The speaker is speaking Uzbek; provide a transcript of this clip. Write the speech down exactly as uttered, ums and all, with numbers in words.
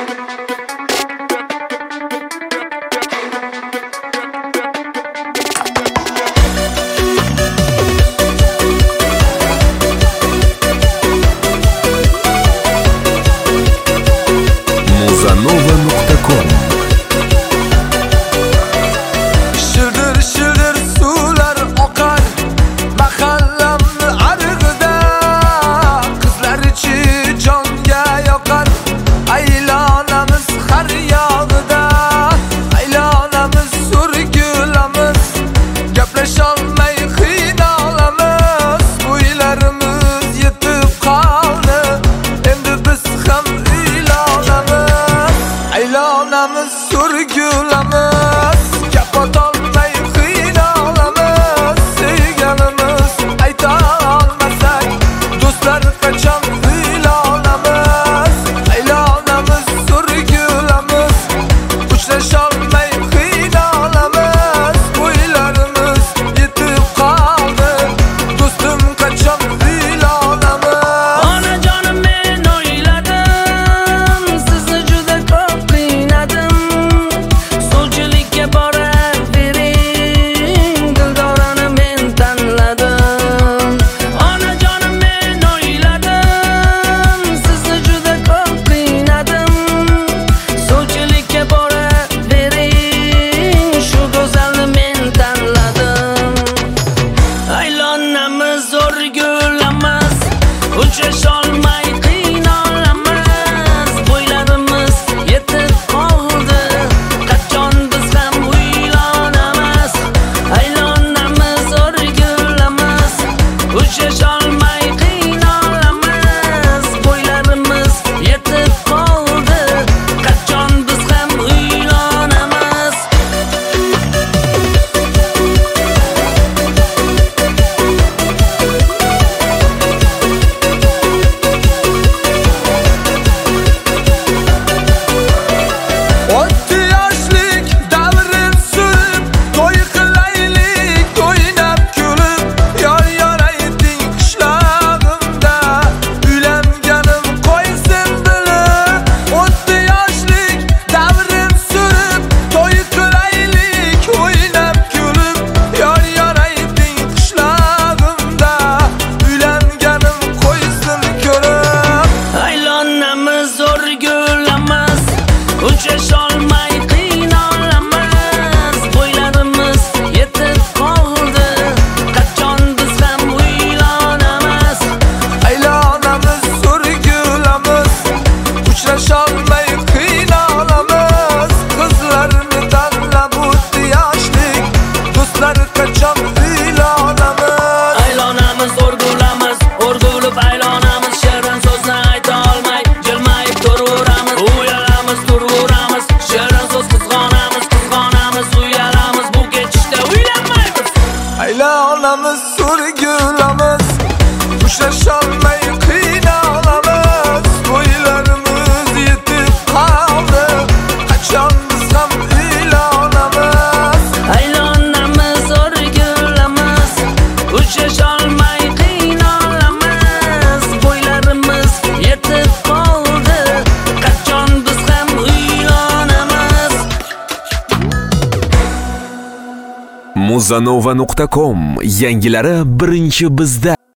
muzanova nuqta com. Shildir shildir suvlar oqar mahallamni arig'ida, qizlar ichi jonga yoqar, aylanamiz har yog'ida, aylanamiz surgulamiz, gaplasholmay qiynalamiz, bo'ylarimiz yetib qoldi, endi biz ham uylanamiz, aylanamiz surgulamiz, gapotolmay qiynalamiz, sevganimiz ayta olmasak, do'stlar qachon uylanamiz, aylanamiz surgulamiz, uchrasholmay qiynalamiz, bo'ylarimiz yetib qoldi, do'stim qachon uylanamiz. Onajonim men o'yladim, sizni juda ko'p qiynadim. So'lchilikka boravering, dildorani men tanladim. Onajonim men o'yladim, sizni juda ko'p qiynadim. So'lchilikka boravering, shu go'zalni men tanladim. Aylanamiz o'rgulamiz, uchrasholmay qiynalamiz, bo'ylarimiz yetib qoldi, qachon biz ham uylanamiz, aylanamiz o'rgulamiz, uchrasholmay qiynalamiz, bo'ylarimiz yetib qoldi, qachon biz ham uylanamiz. O'tdi yoshlik davrin surib, to'y qilaylik o'ynab kulib, yor yor ayting qishlog'imda, uylanganim qo'ysin bilib. O'tdi yoshlik davrin surib, to'y qilaylik o'ynab kulib, yor yor ayting qishlog'imda, uylanganim qo'ysin ko'rib. Aylanamiz o'rgulamiz, uchrasholmay qiynalamiz, bo'ylarimiz yetib qoldi, qachon biz ham uylanamiz. Aylanamiz surgulamiz, uchrasholmay qiynalamiz, qizlarni tanlab o'tdi yoshlik, do'stlar qachon uylanamiz. Aylanamiz o'rgulamiz, o'rgulib aylanamiz, shirin so'zni ayta olmay jilmayib turaveramiz, uyalamiz turaveramiz, shirin so'z qizg'onamiz, qizg'onamiz, uyalamiz, bu ketishda uylanmaymiz. Aylanamiz surgulamiz, uchrasholmay qiynalamiz, bo'ylarimiz yetib qoldi, qachon biz ham uylanamiz. Aylanamiz o'rgulamiz, uchrasholmay qiynalamiz, bo'ylarimiz yetib qoldi, qachon biz ham uylanamiz. muzanova nuqta com. Yangilari birinchi bizda.